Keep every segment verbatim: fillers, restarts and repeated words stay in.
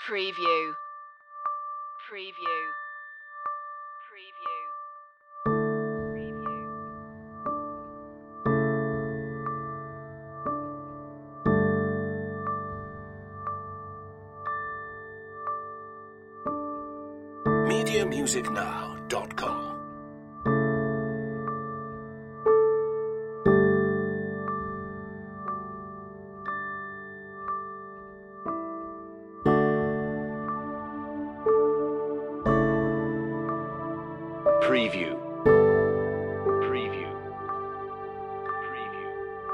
Preview. Preview. Preview. media music now dot com. Preview. Preview. Preview.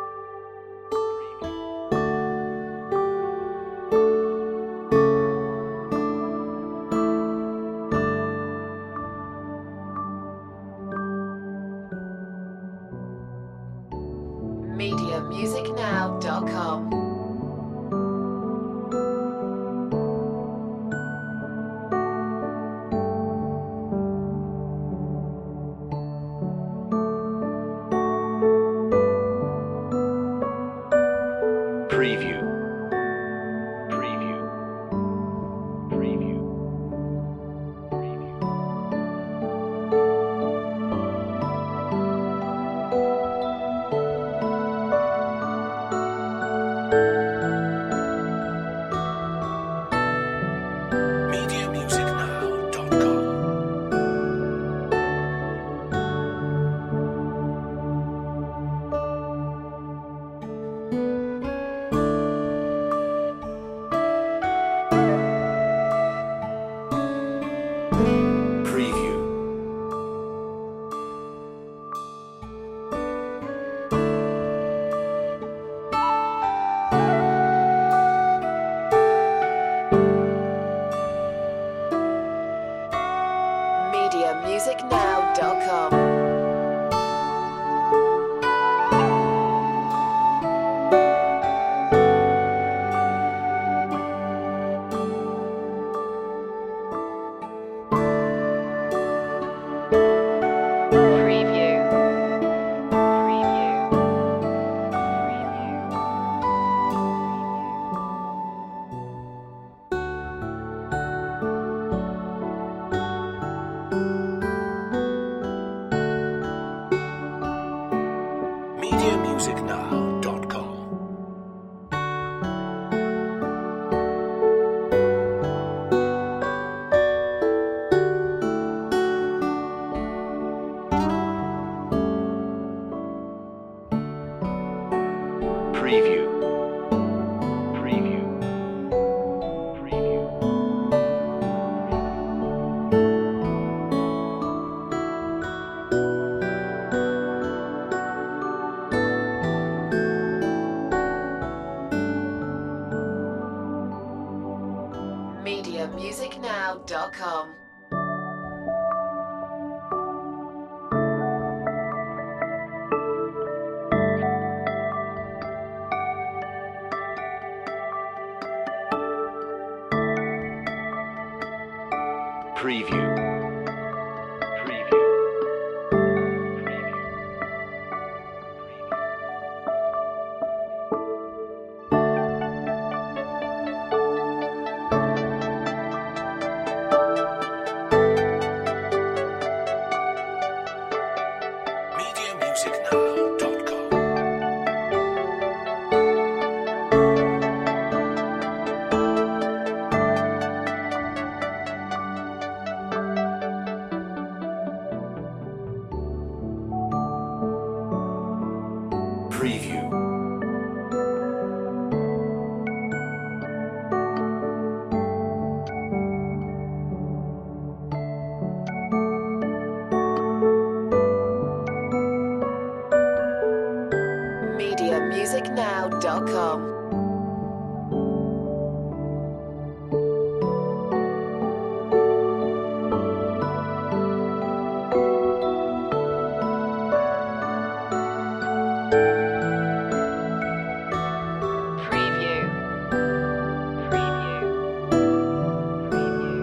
media music now dot com. Preview. Preview. Preview. media music now dot com. Preview. media music now dot com. Preview. Preview. Preview. media music now dot com. Preview. Preview. Preview. media music now dot com. Preview. Preview. Preview. media music now dot com. Preview. media music now dot com. Preview. Preview. Preview.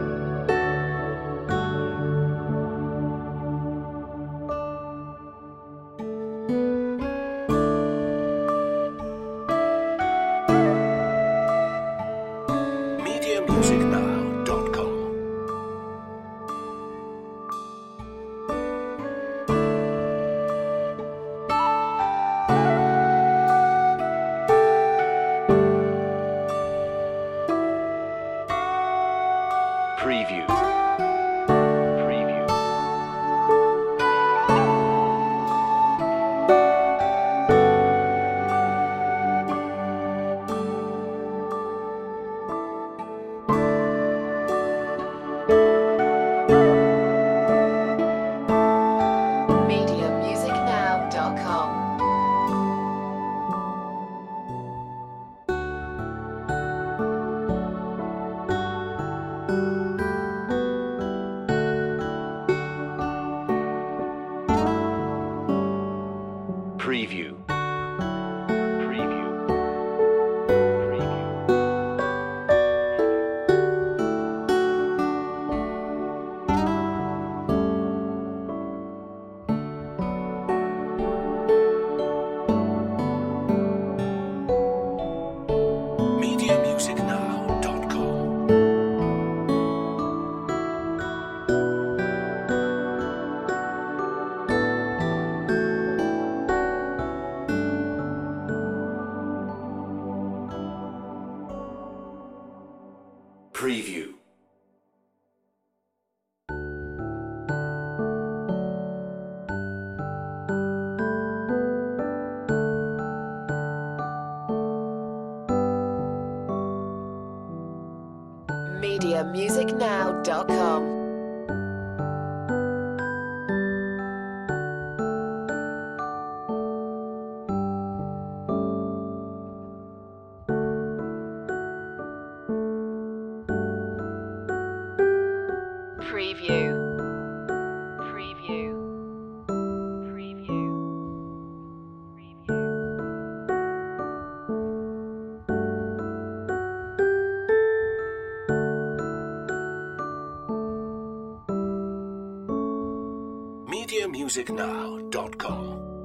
music now dot com. Preview. Preview. media music now dot com. Preview. Preview. Preview. media music now dot com. Preview. media music now dot com. Preview. Preview. Preview. Preview. media music now dot com.